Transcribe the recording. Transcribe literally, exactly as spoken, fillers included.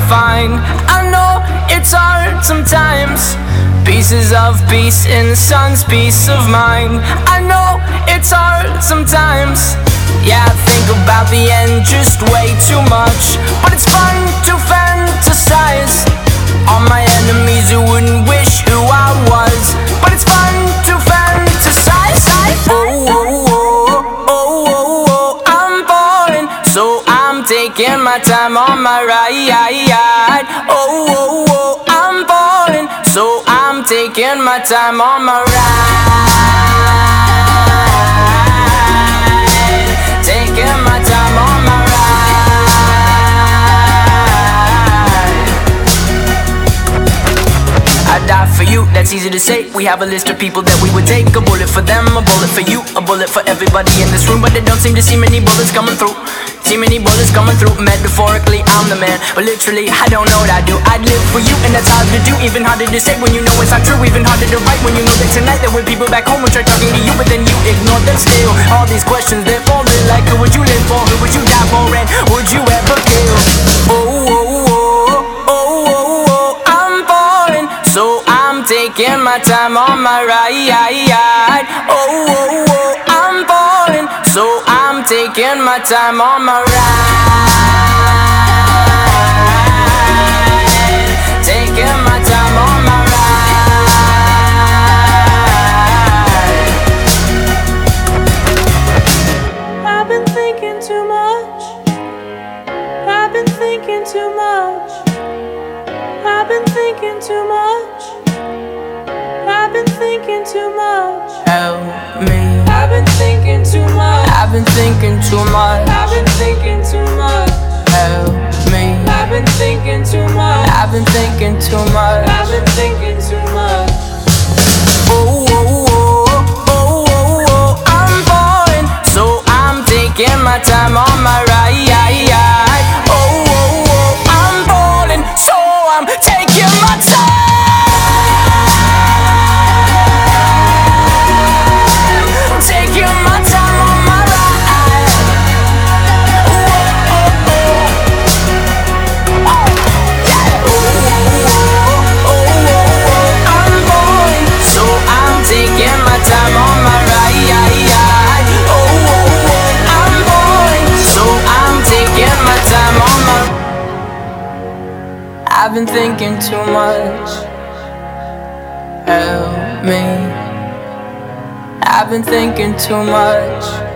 find. I know it's hard sometimes. Pieces of peace in the sun's peace of mind. I know it's hard sometimes. Yeah, I think about the end just way too much, but it's fun to fantasize on my enemies who wouldn't wish who I was. But it's fun to fantasize. Oh, oh, oh, oh, oh, oh, I'm falling, so I'm taking my time on my ride. Oh, oh, oh, I'm falling, so I'm taking my time on my ride. Taking my time on my ride. I die for you, that's easy to say. We have a list of people that we would take. A bullet for them, a bullet for you, a bullet for everybody in this room. But they don't seem to see many bullets coming through. See many bullets coming through. Metaphorically, I'm the man, but literally, I don't know what I do. I'd live for you, and that's hard to do. Even harder to say when you know it's not true. Even harder to write when you know that tonight there were people back home who tried talking to you, but then you ignore them still. All these questions, they're falling like, who would you live for? Who would you die for? And would you ever kill? Oh, oh, oh, oh, oh, oh, I'm falling, so I'm taking my time on my ride. Oh, oh, oh, I'm falling, so I'm taking my time on my ride. Taking my time on my ride. I've been thinking too much. I've been thinking too much. I've been thinking too much. I've been thinking too much. Help me. I've been thinking too much. I've been thinking too much. I've been thinking too much. Help me. I've been thinking too much. I've been thinking too much. I've been thinking too much. Oh, oh, oh, oh, oh, oh, I'm falling, so I'm taking my time on my ride. Oh, oh, oh, I'm falling, so I'm taking my time. Taking my time on my ride. Oh, oh, oh, oh, yeah. Oh, oh, oh, I'm falling, so I'm taking my time on my ride. Oh, oh, oh, I'm falling, so I'm taking my time on my. I've been thinking too much. Help me. I've been thinking too much.